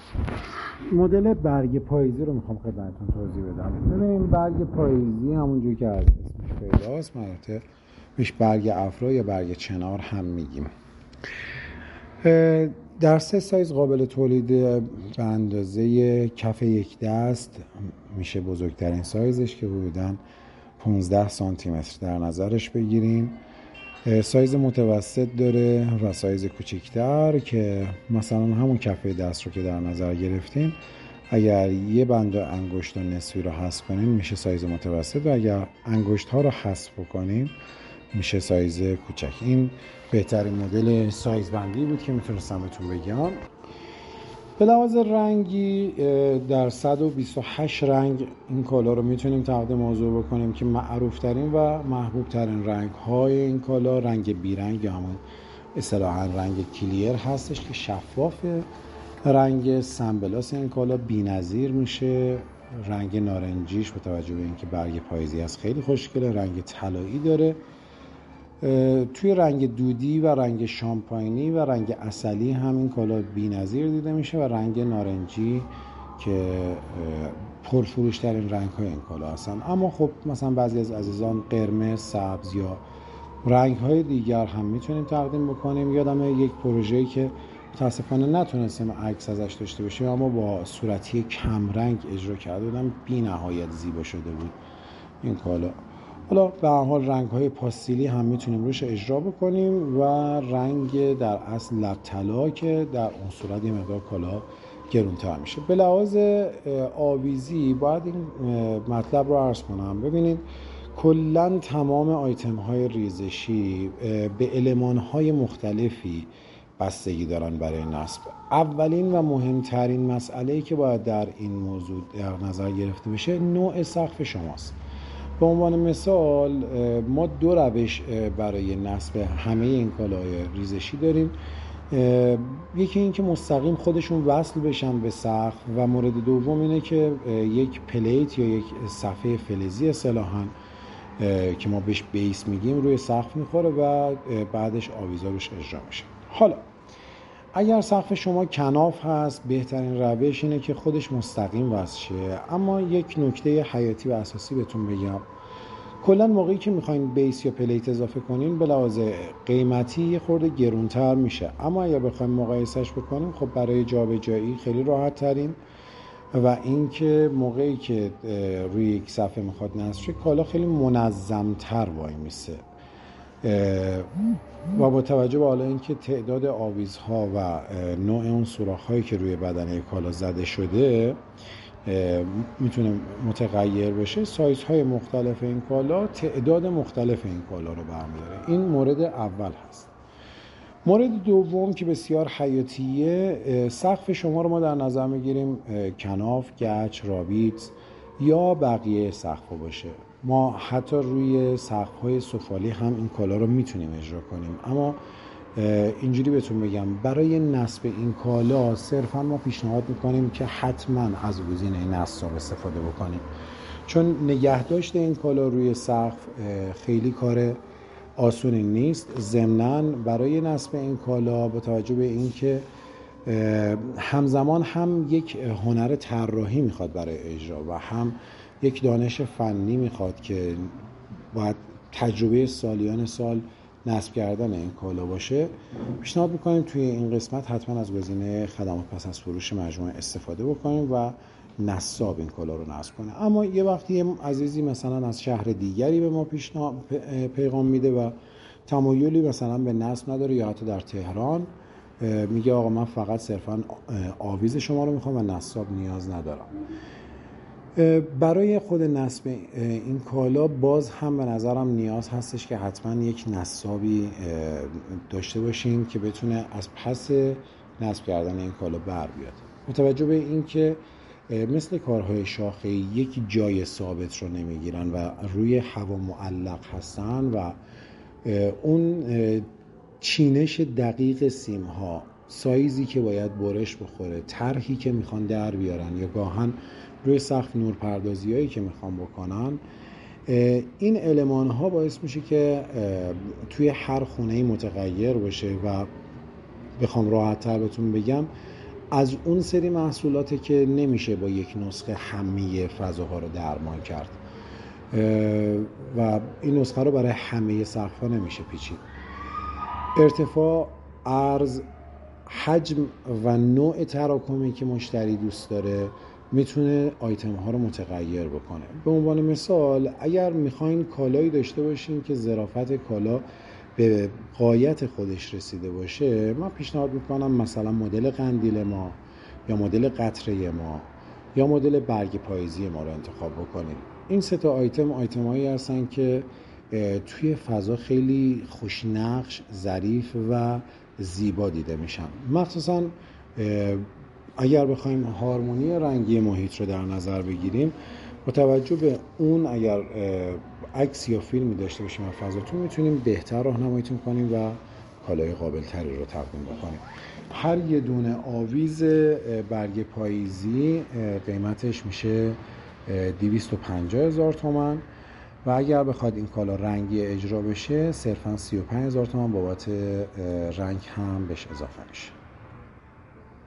مدل برگ پاییزی رو میخوام خدمتتون توضیح بدم. ببینیم برگ پاییزی همونجور که از اسمش پیداست مراتب بهش برگ افرا یا برگ چنار هم میگیم. در 3 سایز قابل تولید به اندازه کف یک دست میشه بزرگترین سایزش که حدوداً 15 سانتی متر در نظرش بگیریم. سایز متوسط داره و سایز کوچکتر که مثلا همون کفه دست رو که در نظر گرفتیم اگر یه بند انگشت و نصفی رو حذف کنیم میشه سایز متوسط و اگر انگشت ها رو حذف کنیم میشه سایز کوچک. این بهترین مدل سایز بندی بود که میتونستم بهتون بگم. به لحاظ رنگی در 128 رنگ این کالا رو میتونیم تقدیم موضوع بکنیم که معروف ترین و محبوب ترین رنگ های این کالا رنگ بیرنگ یا همون اصطلاحاً رنگ کلیر هستش که شفافه. رنگ سنبلاس این کالا بی‌نظیر میشه. رنگ نارنجیش با توجه به اینکه برگ پاییزی هست خیلی خوشگله. رنگ طلایی داره. توی رنگ دودی و رنگ شامپاینی و رنگ عسلی همین کالا بی‌نظیر دیده میشه و رنگ نارنجی که پرفروش ترین رنگ های این کالا هستن. اما خب مثلا بعضی از عزیزان قرمز، سبز یا رنگ های دیگر هم میتونیم تقدیم بکنیم. یادم یک پروژه‌ای که متاسفانه نتونستیم عکس ازش داشته باشیم اما با صورتی کم رنگ اجرا کرده بودم، بی نهایت زیبا شده بود این کالا. حالا به هر حال رنگ‌های پاستیلی هم میتونیم روش اجرا بکنیم و رنگ در اصل لب طلا که در اون صورت یه مقدار کالا گرونتر میشه. به لحاظ آویزی باید این مطلب رو عرض کنم. ببینید کلاً تمام آیتم های ریزشی به المان های مختلفی بستگی دارن برای نصب. اولین و مهمترین مسئله‌ای که باید در این موضوع در نظر گرفته بشه نوع سقف شماست. به عنوان مثال ما 2 روش برای نصب همه این کالاهای ریزشی داریم. یکی این که مستقیم خودشون وصل بشن به سقف و مورد دوم اینه که یک پلیت یا یک صفحه فلزی اصطلاحاً که ما بهش بیس میگیم روی سقف میخوره و بعدش آویزا روش اجرا میشه. حالا اگر سقف شما کناف هست بهترین روش اینه که خودش مستقیم وصل شه. اما یک نکته حیاتی و اساسی بهتون بگم، کلا موقعی که میخواین بیس یا پلیت اضافه کنین به لحاظ قیمتی یه خورده گرونتر میشه، اما اگر بخوایم مقایسهش بکنیم خب برای جابجایی خیلی راحت ترین و اینکه موقعی که روی یک صفحه میخواد نصب شه کالا خیلی منظم‌تر وای میسه و با توجه به حالا اینکه تعداد آویزها و نوع اون سوراخ‌هایی که روی بدنه کالا زده شده میتونه متغیر بشه. سایزهای مختلف این کالا تعداد مختلف این کالا رو برمی‌داره. این مورد اول هست. مورد دوم که بسیار حیاتیه، سقف شما رو ما در نظر میگیریم کناف، گچ، رابیت یا بقیه سقف باشه. ما حتی روی سقف‌های سفالی هم این کالا رو میتونیم اجرا کنیم، اما اینجوری بهتون بگم برای نصب این کالا صرفا ما پیشنهاد میکنیم که حتما از گزینه نصاب استفاده بکنیم، چون نگهداشت این کالا روی سقف خیلی کار آسونی نیست. ضمناً برای نصب این کالا با توجه به اینکه همزمان هم یک هنر طراحی میخواد برای اجرا و هم یک دانش فنی میخواد که باید تجربه سالیان سال نصب کردن این کالا باشه، پیشنهاد میکنیم توی این قسمت حتما از گزینه خدمات پس از فروش مجموعه استفاده بکنیم و نصاب این کالا رو نصب کنه. اما یه وقتی عزیزی مثلا از شهر دیگری به ما پیغام میده و تمایلی مثلا به نصب نداره یا حتی در تهران میگه آقا من فقط صرفا آویز شما رو میخوام و نصاب نیاز ندارم، برای خود نصب این کالا باز هم به نظرم نیاز هستش که حتما یک نصابی داشته باشین که بتونه از پس نصب کردن این کالا بر بیاد. متوجه به این که مثل کارهای شاخه‌ای یک جای ثابت رو نمیگیرن و روی هوا معلق هستن و اون چینش دقیق سیم‌ها، سایزی که باید برش بخوره، طرحی که میخوان در بیارن یا گاهن روی سقف نورپردازی‌هایی که میخوان بکنن، این المان‌ها باعث میشه که توی هر خونه‌ای متغیر باشه و بخوام راحت‌تر بهتون بگم از اون سری محصولاته که نمیشه با یک نسخه همه فضاها رو درمان کرد و این نسخه رو برای همه سقف‌ها نمیشه پیچید. ارتفاع، عرض، حجم و نوع تراکمی که مشتری دوست داره میتونه آیتم ها رو متغیر بکنه. به عنوان مثال اگر میخواین کالایی داشته باشین که ظرافت کالا به غایت خودش رسیده باشه، من پیشنهاد میکنم مثلا مدل قندیل ما یا مدل قطره ما یا مدل برگ پاییزی ما رو انتخاب بکنید. این سه تا آیتم هایی هستن که توی فضا خیلی خوشنقش، ظریف و زیبا دیده میشن. مخصوصا اگر بخوایم هارمونی رنگی محیط رو در نظر بگیریم، با توجه به اون اگر عکس یا فیلمی داشته باشیم از فضاتون میتونیم بهتر راهنماییتون کنیم و کالای قابل تری رو تقدیم بکنیم. هر یه دونه آویز برگ پاییزی قیمتش میشه 250,000 تومان و اگر بخواد این کالا رنگی اجرا بشه صرفا 35,000 تومان بابت رنگ هم بهش اضافه میشه.